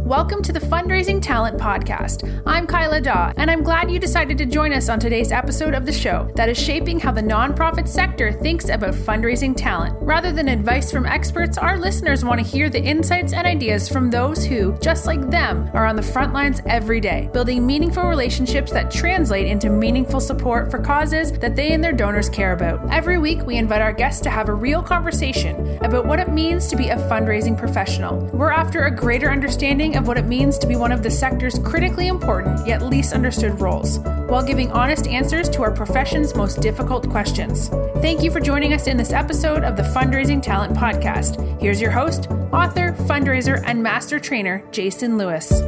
Welcome to the Fundraising Talent Podcast. I'm Kyla Daw, and I'm glad you decided to join us on today's episode of the show that is shaping how the nonprofit sector thinks about fundraising talent. Rather than advice from experts, our listeners want to hear the insights and ideas from those who, just like them, are on the front lines every day, building meaningful relationships that translate into meaningful support for causes that they and their donors care about. Every week, we invite our guests to have a real conversation about what it means to be a fundraising professional. We're after a greater understanding of what it means to be one of the sector's critically important yet least understood roles, while giving honest answers to our profession's most difficult questions. Thank you for joining us in this episode of the Fundraising Talent Podcast. Here's your host, author, fundraiser, and master trainer, Jason Lewis.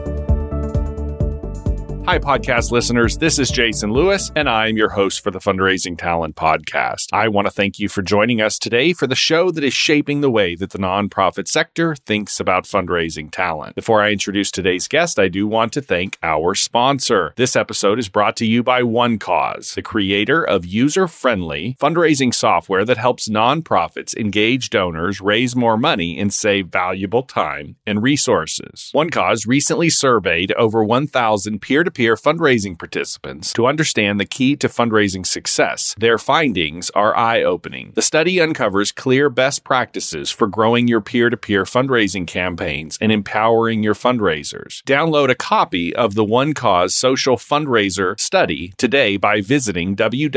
Hi, podcast listeners. This is Jason Lewis, and I'm your host for the Fundraising Talent Podcast. I want to thank you for joining us today for the show that is shaping the way that the nonprofit sector thinks about fundraising talent. Before I introduce today's guest, I do want to thank our sponsor. This episode is brought to you by OneCause, the creator of user-friendly fundraising software that helps nonprofits engage donors, raise more money, and save valuable time and resources. OneCause recently surveyed over 1,000 peer-to-peer fundraising participants to understand the key to fundraising success. Their findings are eye-opening. The study uncovers clear best practices for growing your peer-to-peer fundraising campaigns and empowering your fundraisers. Download a copy of the OneCause Social Fundraiser Study today by visiting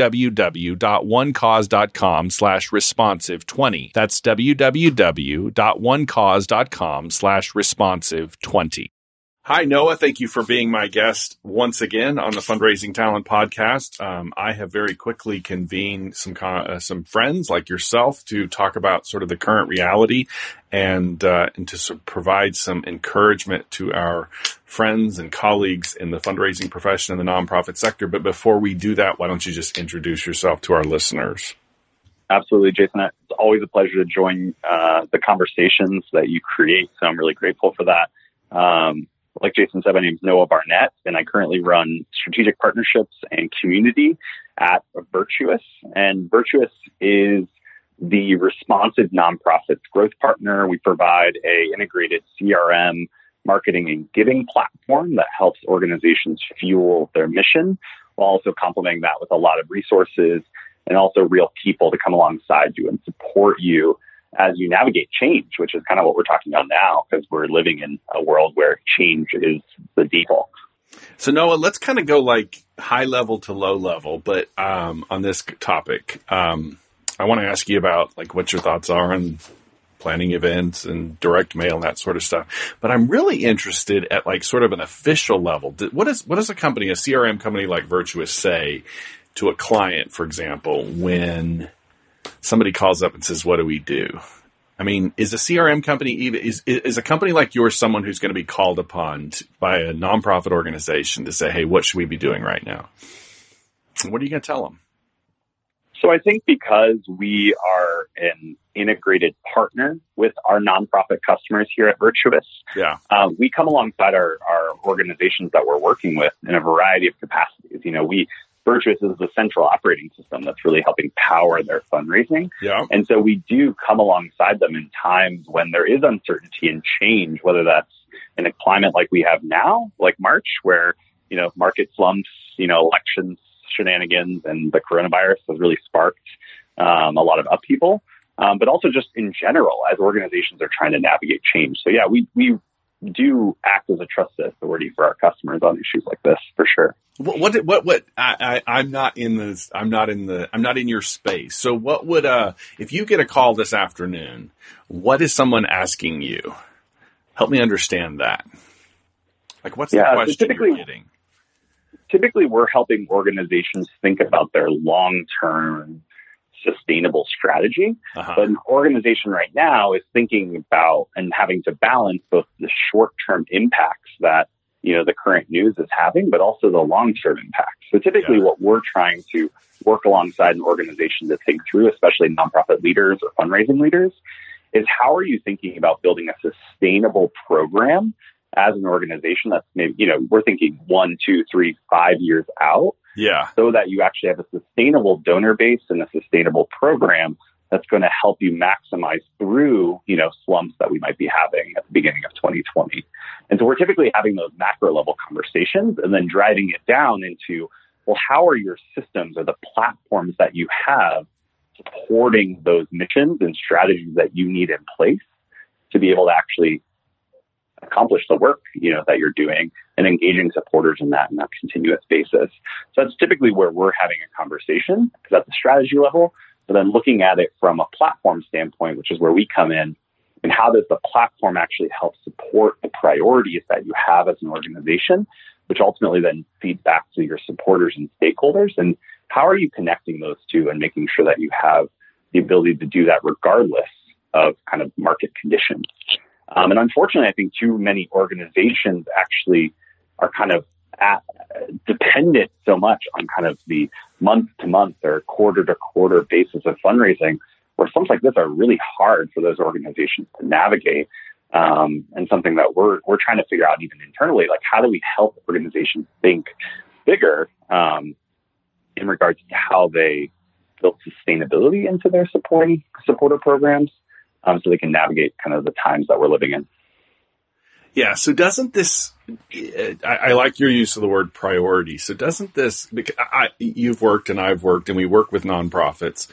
www.onecause.com/responsive20. That's www.onecause.com/responsive20. Hi, Noah. Thank you for being my guest once again on the Fundraising Talent Podcast. I have very quickly convened some friends like yourself to talk about sort of the current reality and to sort of provide some encouragement to our friends and colleagues in the fundraising profession and the nonprofit sector. But before we do that, why don't you just introduce yourself to our listeners? Absolutely, Jason. It's always a pleasure to join the conversations that you create. So I'm really grateful for that. Like Jason said, my name is Noah Barnett, and I currently run strategic partnerships and community at Virtuous. And Virtuous is the responsive nonprofits growth partner. We provide an integrated CRM, marketing, and giving platform that helps organizations fuel their mission, while also complementing that with a lot of resources and also real people to come alongside you and support you as you navigate change, which is kind of what we're talking about now, because we're living in a world where change is the default. So Noah, let's kind of go like high level to low level, but on this topic, I want to ask you about like what your thoughts are on planning events and direct mail and that sort of stuff. But I'm really interested at like sort of an official level. What does a company, a CRM company like Virtuous, say to a client, for example, when somebody calls up and says, what do we do? I mean, is a CRM company is a company like yours someone who's going to be called upon by a nonprofit organization to say, hey, what should we be doing right now? What are you going to tell them? So I think because we are an integrated partner with our nonprofit customers here at Virtuous, we come alongside our organizations that we're working with in a variety of capacities. You know, Virtuous is the central operating system that's really helping power their fundraising. Yeah. And so we do come alongside them in times when there is uncertainty and change, whether that's in a climate like we have now, like March, where, you know, market slumps, you know, elections, shenanigans, and the coronavirus has really sparked a lot of upheaval, but also just in general as organizations are trying to navigate change. So yeah, we do act as a trusted authority for our customers on issues like this, for sure. I'm not in your space. So what would, if you get a call this afternoon, what is someone asking you? Help me understand that. Like, what's the question you're getting? Typically, we're helping organizations think about their long-term sustainable strategy. But an organization right now is thinking about and having to balance both the short-term impacts that, you know, the current news is having, but also the long-term impacts. So typically what we're trying to work alongside an organization to think through, especially nonprofit leaders or fundraising leaders, is how are you thinking about building a sustainable program as an organization that's maybe, you know, we're thinking 1, 2, 3, 5 years out. Yeah. So that you actually have a sustainable donor base and a sustainable program that's going to help you maximize through, slumps that we might be having at the beginning of 2020. And so we're typically having those macro level conversations and then driving it down into, well, how are your systems or the platforms that you have supporting those missions and strategies that you need in place to be able to actually accomplish the work, that you're doing, and engaging supporters in that continuous basis. So that's typically where we're having a conversation, because at the strategy level, but then looking at it from a platform standpoint, which is where we come in, and how does the platform actually help support the priorities that you have as an organization, which ultimately then feeds back to your supporters and stakeholders. And how are you connecting those two and making sure that you have the ability to do that regardless of kind of market conditions? And unfortunately, I think too many organizations actually are kind of dependent so much on kind of the month-to-month or quarter-to-quarter basis of fundraising, where something like this are really hard for those organizations to navigate. And something that we're trying to figure out even internally, like how do we help organizations think bigger in regards to how they build sustainability into their supporter programs, so they can navigate kind of the times that we're living in. Yeah. So doesn't this, I like your use of the word priority. So doesn't this, because you've worked and I've worked and we work with nonprofits.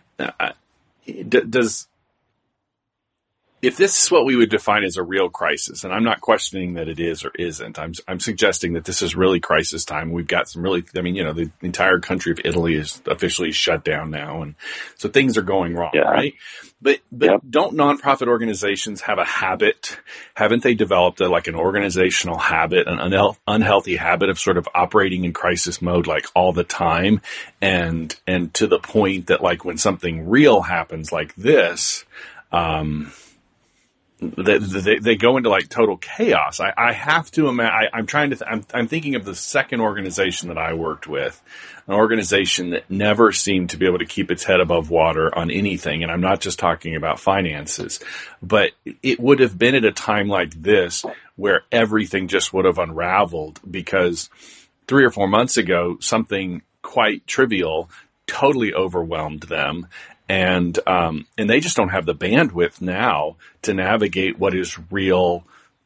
If this is what we would define as a real crisis, and I'm not questioning that it is or isn't, I'm suggesting that this is really crisis time. We've got some really, the entire country of Italy is officially shut down now. And so things are going wrong, right? But Don't nonprofit organizations have a habit? Haven't they developed an organizational habit, an unhealthy habit of sort of operating in crisis mode like all the time? And to the point that when something real happens like this, they go into total chaos. I have to imagine. I'm thinking of the second organization that I worked with, an organization that never seemed to be able to keep its head above water on anything. And I'm not just talking about finances, but it would have been at a time like this where everything just would have unraveled, because 3 or 4 months ago, something quite trivial totally overwhelmed them. And they just don't have the bandwidth now to navigate what is real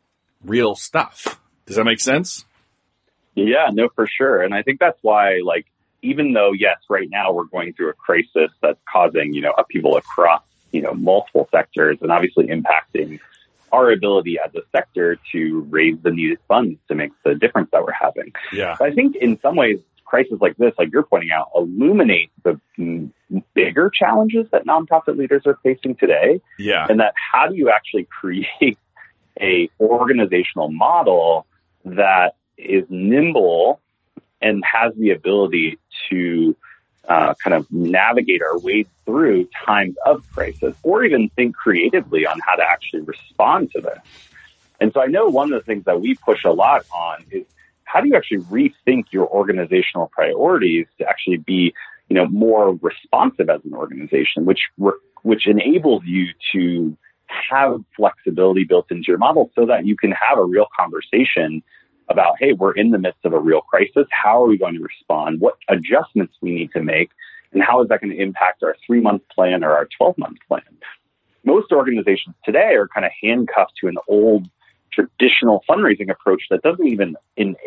stuff. Does that make sense? Yeah, no, for sure. And I think that's why, even though, yes, right now we're going through a crisis that's causing, upheaval across, multiple sectors and obviously impacting our ability as a sector to raise the needed funds to make the difference that we're having. Yeah. But I think in some ways, crisis like this, like you're pointing out, illuminate the bigger challenges that nonprofit leaders are facing today. Yeah. And that how do you actually create a organizational model that is nimble and has the ability to kind of navigate our way through times of crisis, or even think creatively on how to actually respond to this. And so I know one of the things that we push a lot on is how do you actually rethink your organizational priorities to actually be, more responsive as an organization, which enables you to have flexibility built into your model so that you can have a real conversation about, hey, we're in the midst of a real crisis. How are we going to respond? What adjustments we need to make? And how is that going to impact our 3-month plan or our 12-month plan? Most organizations today are kind of handcuffed to an old traditional fundraising approach that doesn't even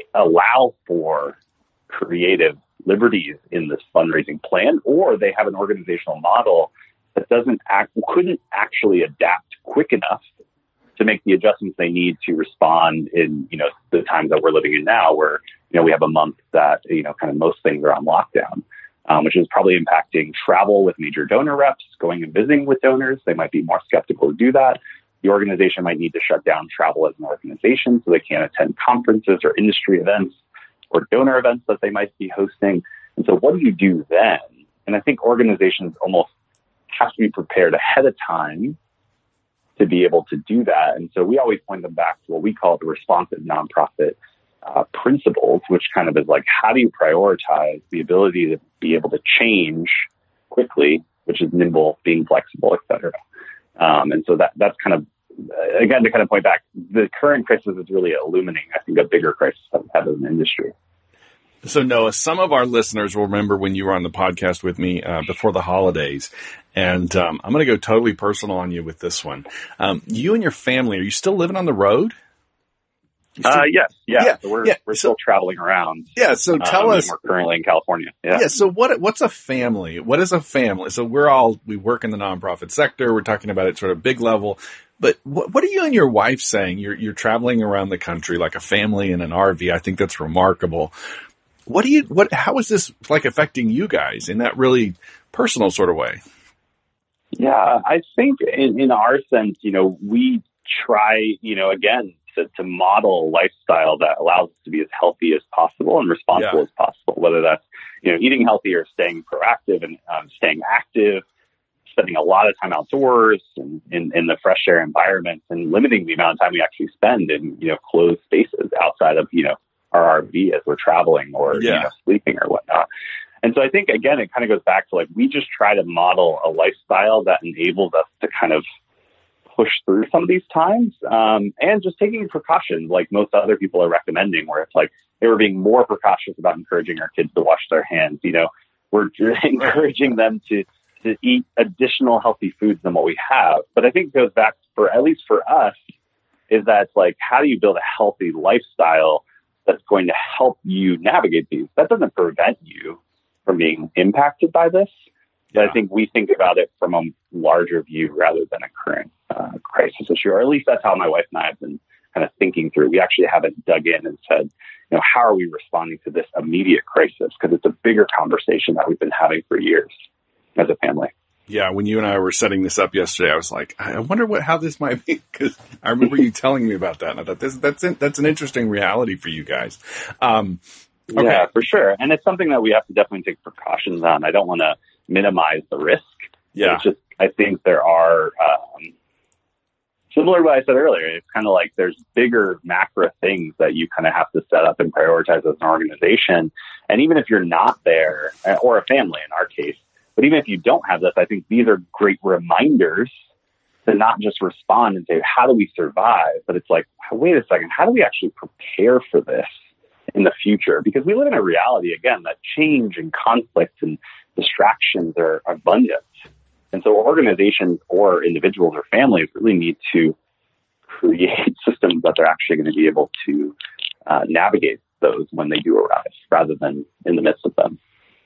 allow for creative liberties in this fundraising plan, or they have an organizational model that couldn't actually adapt quick enough to make the adjustments they need to respond in, the times that we're living in now, where, we have a month that, kind of most things are on lockdown, which is probably impacting travel with major donor reps, going and visiting with donors. They might be more skeptical to do that. The organization might need to shut down travel as an organization so they can't attend conferences or industry events or donor events that they might be hosting. And so what do you do then? And I think organizations almost have to be prepared ahead of time to be able to do that. And so we always point them back to what we call the responsive nonprofit principles, which kind of is how do you prioritize the ability to be able to change quickly, which is nimble, being flexible, et cetera. And so that's kind of, again, to kind of point back, the current crisis is really illuminating, I think, a bigger crisis that we have as an industry. So Noah, some of our listeners will remember when you were on the podcast with me before the holidays, And I'm going to go totally personal on you with this one. You and your family, are you still living on the road? Yes. Yeah. So we're still traveling around. Yeah. So tell us. We're currently in California. Yeah. So what's a family? What is a family? So we work in the nonprofit sector. We're talking about it sort of big level. But what are you and your wife saying? You're traveling around the country like a family in an RV. I think that's remarkable. How is this like affecting you guys in that really personal sort of way? Yeah, I think in our sense, we try, again, to model a lifestyle that allows us to be as healthy as possible and responsible as possible, whether that's, eating healthy or staying proactive and staying active, spending a lot of time outdoors and in the fresh air environments, and limiting the amount of time we actually spend in, closed spaces outside of, our RV as we're traveling or sleeping or whatnot. And so I think, again, it kind of goes back to like, we just try to model a lifestyle that enables us to kind of push through some of these times, and just taking precautions like most other people are recommending, where it's like they were being more precautious about encouraging our kids to wash their hands. We're encouraging them to eat additional healthy foods than what we have. But I think it goes back at least for us, is that it's like, how do you build a healthy lifestyle that's going to help you navigate these? That doesn't prevent you from being impacted by this. But I think we think about it from a larger view rather than a current crisis issue, or at least that's how my wife and I have been kind of thinking through. We actually haven't dug in and said, how are we responding to this immediate crisis? Because it's a bigger conversation that we've been having for years as a family. Yeah, when you and I were setting this up yesterday, I was like, I wonder how this might be, because I remember you telling me about that, and I thought that's an interesting reality for you guys. Okay. Yeah, for sure, and it's something that we have to definitely take precautions on. I don't want to minimize the risk. Yeah, it's just I think there are similar to what I said earlier. It's kind of like there's bigger macro things that you kind of have to set up and prioritize as an organization, and even if you're not there, or a family in our case. But even if you don't have this, I think these are great reminders to not just respond and say, how do we survive? But it's like, wait a second, how do we actually prepare for this in the future? Because we live in a reality, again, that change and conflict and distractions are abundant. And so organizations or individuals or families really need to create systems that they're actually going to be able to navigate those when they do arise, rather than in the midst of them.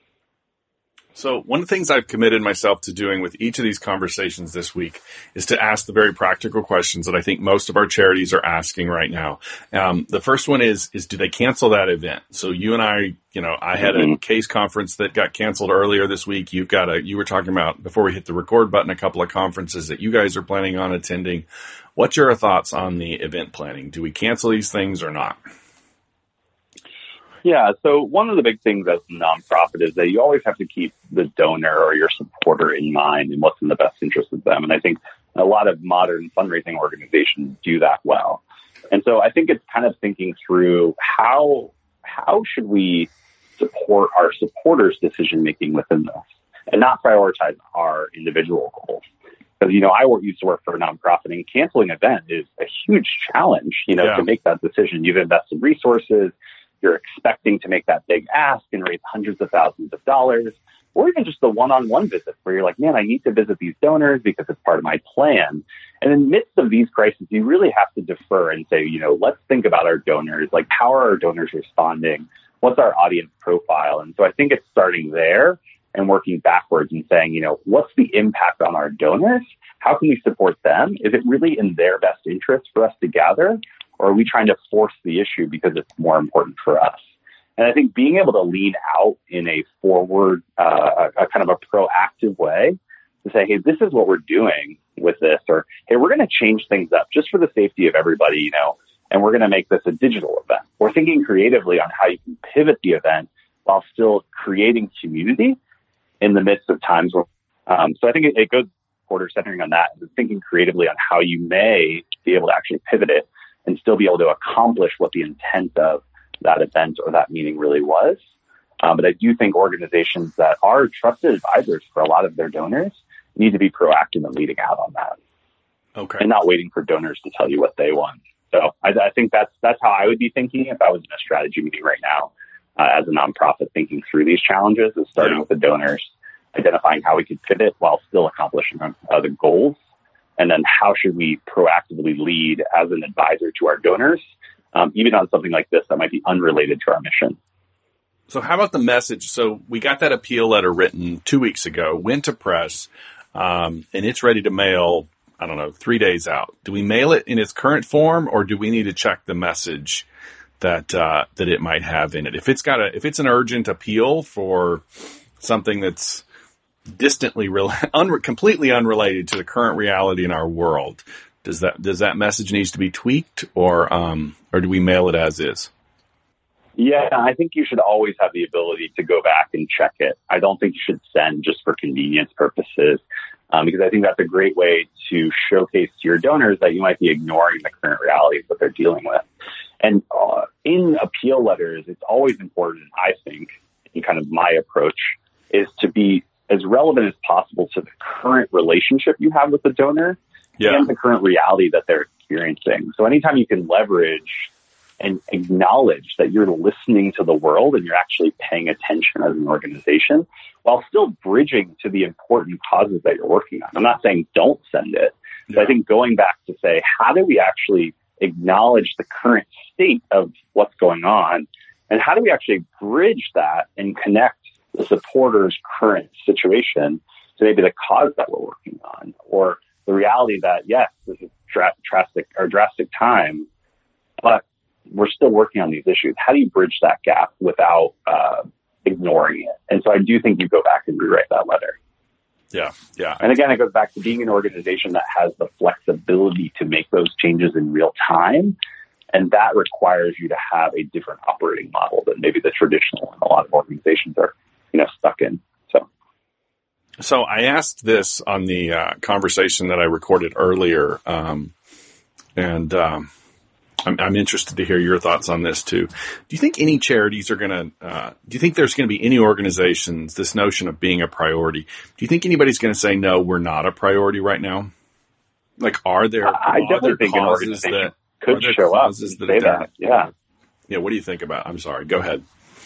So one of the things I've committed myself to doing with each of these conversations this week is to ask the very practical questions that I think most of our charities are asking right now. The first one is do they cancel that event? So you and I, I had a case conference that got canceled earlier this week. You were talking about, before we hit the record button, a couple of conferences that you guys are planning on attending. What's your thoughts on the event planning? Do we cancel these things or not? Yeah, so one of the big things as a nonprofit is that you always have to keep the donor or your supporter in mind and what's in the best interest of them. And I think a lot of modern fundraising organizations do that well. And so I think it's kind of thinking through how should we support our supporters' decision-making within this and not prioritize our individual goals. Because, I used to work for a nonprofit, and canceling an event is a huge challenge, to make that decision. You've invested resources. You're expecting to make that big ask and raise hundreds of thousands of dollars, or even just the one-on-one visit where you're like, man, I need to visit these donors because it's part of my plan. And in the midst of these crises, you really have to defer and say, let's think about our donors. Like, how are our donors responding? What's our audience profile? And so I think it's starting there and working backwards and saying, what's the impact on our donors? How can we support them? Is it really in their best interest for us to gather? Or are we trying to force the issue because it's more important for us? And I think being able to lean out in a forward, a kind of a proactive way to say, hey, this is what we're doing with this, or hey, we're going to change things up just for the safety of everybody, and we're going to make this a digital event. We're thinking creatively on how you can pivot the event while still creating community in the midst of times where, so I think it goes quarter centering on that, and thinking creatively on how you may be able to actually pivot it and still be able to accomplish what the intent of that event or that meeting really was. But I do think organizations that are trusted advisors for a lot of their donors need to be proactive in leading out on that. Okay. And not waiting for donors to tell you what they want. So I think that's how I would be thinking if I was in a strategy meeting right now, as a nonprofit thinking through these challenges, is starting with the donors, identifying how we could pivot while still accomplishing the goals. And then how should we proactively lead as an advisor to our donors, even on something like this that might be unrelated to our mission. So how about the message? So we got that appeal letter written 2 weeks ago, went to press, and it's ready to mail, 3 days out. Do we mail it in its current form, or do we need to check the message that it might have in it? If it's an urgent appeal for something that's distantly completely unrelated to the current reality in our world, does that message needs to be tweaked, or do we mail it as is? Yeah, I think you should always have the ability to go back and check it. I don't think you should send just for convenience purposes, because I think that's a great way to showcase to your donors that you might be ignoring the current realities that they're dealing with. And in appeal letters, it's always important, I think, in kind of my approach, is to be as relevant as possible to the current relationship you have with the donor and the current reality that they're experiencing. So anytime you can leverage and acknowledge that you're listening to the world and you're actually paying attention as an organization while still bridging to the important causes that you're working on. I'm not saying don't send it, but I think going back to say, how do we actually acknowledge the current state of what's going on, and how do we actually bridge that and connect the supporter's current situation to maybe the cause that we're working on, or the reality that, yes, this is drastic time, but we're still working on these issues. How do you bridge that gap without ignoring it? And so I do think you go back and rewrite that letter. Yeah. And again, it goes back to being an organization that has the flexibility to make those changes in real time. And that requires you to have a different operating model than maybe the traditional and a lot of organizations are, stuck in. So I asked this on the conversation that I recorded earlier, and I'm interested to hear your thoughts on this too. Do you think any charities are going to, do you think there's going to be any organizations, this notion of being a priority, do you think anybody's going to say, no, we're not a priority right now? Like, are there I definitely think an organization that could show up and say that. Yeah. Yeah. What do you think about, I'm sorry, go ahead.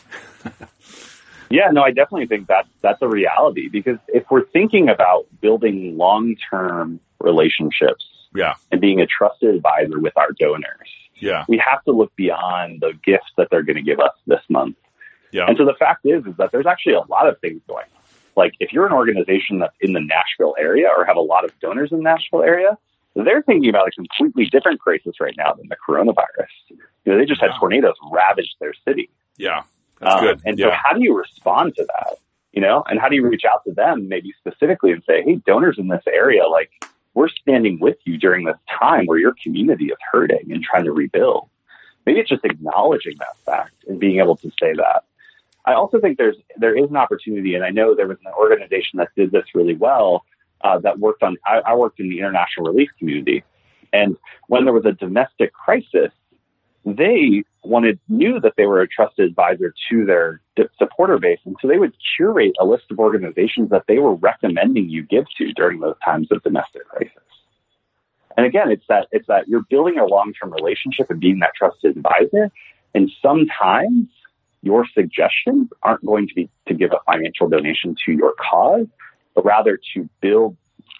Yeah, no, I definitely think that's a reality, because if we're thinking about building long-term relationships and being a trusted advisor with our donors, we have to look beyond the gifts that they're going to give us this month. Yeah. And so the fact is that there's actually a lot of things going on. Like, if you're an organization that's in the Nashville area or have a lot of donors in the Nashville area, they're thinking about a completely different crisis right now than the coronavirus. They just had tornadoes ravage their city. Yeah. That's good. And so how do you respond to that? And how do you reach out to them maybe specifically and say, hey, donors in this area, like, we're standing with you during this time where your community is hurting and trying to rebuild. Maybe it's just acknowledging that fact and being able to say that. I also think there is an opportunity, and I know there was an organization that did this really well, that worked on, I worked in the international relief community. And when there was a domestic crisis, they knew that they were a trusted advisor to their supporter base. And so they would curate a list of organizations that they were recommending you give to during those times of domestic crisis. And again, it's that you're building a long-term relationship and being that trusted advisor. And sometimes your suggestions aren't going to be to give a financial donation to your cause, but rather to build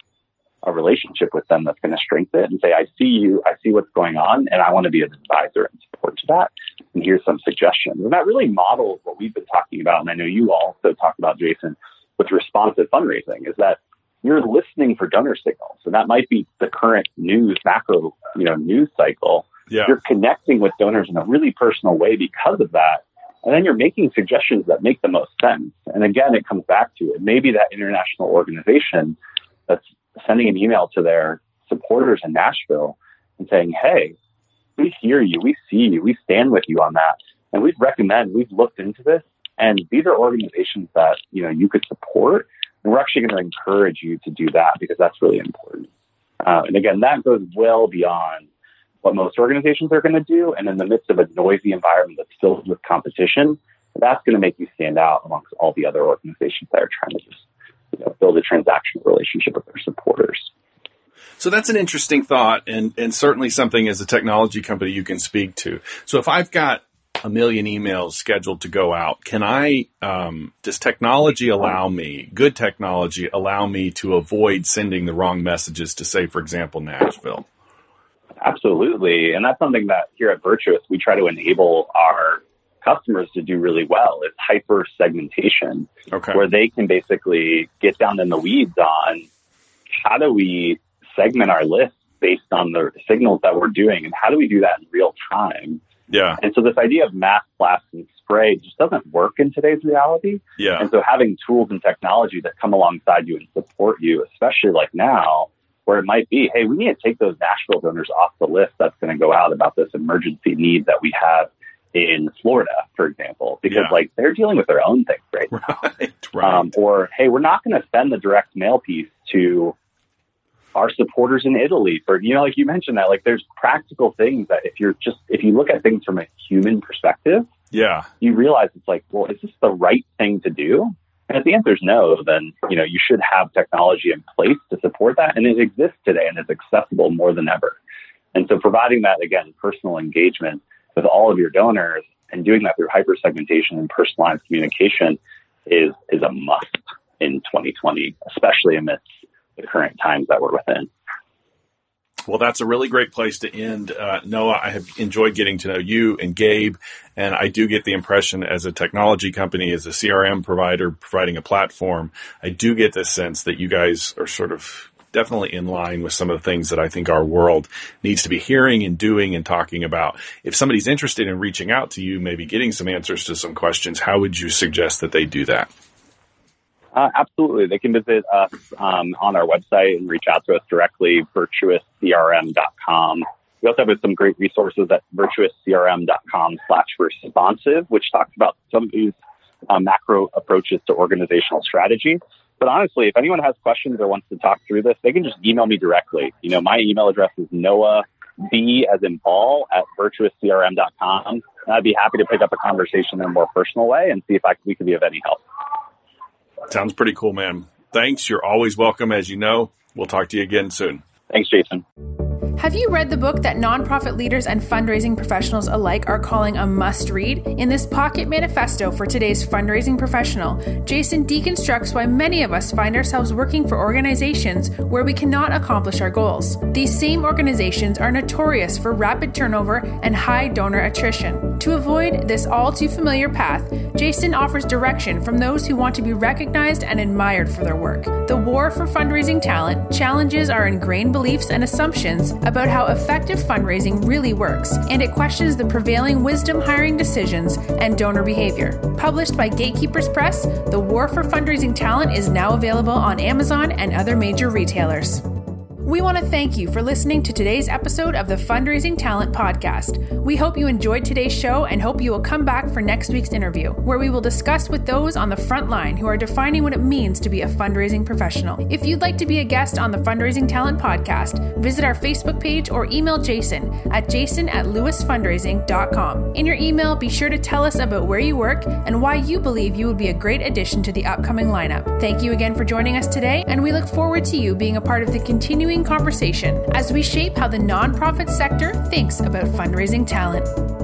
a relationship with them that's going to strengthen it and say, I see you, I see what's going on, and I want to be an advisor and support to that. And here's some suggestions. And that really models what we've been talking about. And I know you also talk about, Jason, with responsive fundraising, is that you're listening for donor signals. And that might be the current macro news cycle. Yeah. You're connecting with donors in a really personal way because of that. And then you're making suggestions that make the most sense. And again, it comes back to it. Maybe that international organization that's sending an email to their supporters in Nashville and saying, hey, we hear you, we see you, we stand with you on that. And we've looked into this, and these are organizations that, you could support. And we're actually going to encourage you to do that because that's really important. And again, that goes well beyond what most organizations are going to do. And in the midst of a noisy environment that's filled with competition, that's going to make you stand out amongst all the other organizations that are trying to just build a transactional relationship with their supporters. So that's an interesting thought, and certainly something as a technology company you can speak to. So if I've got 1 million emails scheduled to go out. Can I, does technology good technology allow me to avoid sending the wrong messages to, say, for example, Nashville? Absolutely. And that's something that here at Virtuous, we try to enable our customers to do really well, is hyper segmentation, where they can basically get down in the weeds on how do we segment our list based on the signals that we're doing, and how do we do that in real time? Yeah. And so this idea of mass blast and spray just doesn't work in today's reality. Yeah. And so having tools and technology that come alongside you and support you, especially like now, where it might be, hey, we need to take those Nashville donors off the list that's going to go out about this emergency need that we have in Florida, for example, because like they're dealing with their own things right now. Right. Or, hey, we're not going to send the direct mail piece to our supporters in Italy for, like you mentioned that, like there's practical things that if you look at things from a human perspective, you realize it's like, well, is this the right thing to do? And if the answer is no, then, you should have technology in place to support that. And it exists today and is accessible more than ever. And so providing that, again, personal engagement with all of your donors and doing that through hyper-segmentation and personalized communication is a must in 2020, especially amidst the current times that we're within. Well, that's a really great place to end. Noah, I have enjoyed getting to know you and Gabe, and I do get the impression as a technology company, as a CRM provider providing a platform, I do get this sense that you guys are sort of definitely in line with some of the things that I think our world needs to be hearing and doing and talking about. If somebody's interested in reaching out to you, maybe getting some answers to some questions, how would you suggest that they do that? Absolutely. They can visit us on our website and reach out to us directly, virtuouscrm.com. We also have some great resources at virtuouscrm.com/responsive, which talks about some of these macro approaches to organizational strategy. But honestly, if anyone has questions or wants to talk through this, they can just email me directly. My email address is noahb, as in Paul, at virtuouscrm.com. And I'd be happy to pick up a conversation in a more personal way and see if we can be of any help. Sounds pretty cool, man. Thanks. You're always welcome, as you know. We'll talk to you again soon. Thanks, Jason. Have you read the book that nonprofit leaders and fundraising professionals alike are calling a must-read? In this pocket manifesto for today's fundraising professional, Jason deconstructs why many of us find ourselves working for organizations where we cannot accomplish our goals. These same organizations are notorious for rapid turnover and high donor attrition. To avoid this all-too-familiar path, Jason offers direction from those who want to be recognized and admired for their work. The war for fundraising talent challenges our ingrained beliefs and assumptions about how effective fundraising really works, and it questions the prevailing wisdom hiring decisions and donor behavior. Published by Gatekeepers Press, The War for Fundraising Talent is now available on Amazon and other major retailers. We want to thank you for listening to today's episode of the Fundraising Talent Podcast. We hope you enjoyed today's show and hope you will come back for next week's interview, where we will discuss with those on the front line who are defining what it means to be a fundraising professional. If you'd like to be a guest on the Fundraising Talent Podcast, visit our Facebook page or email Jason at jason@lewisfundraising.com. In your email, be sure to tell us about where you work and why you believe you would be a great addition to the upcoming lineup. Thank you again for joining us today, and we look forward to you being a part of the continuing conversation as we shape how the nonprofit sector thinks about fundraising talent.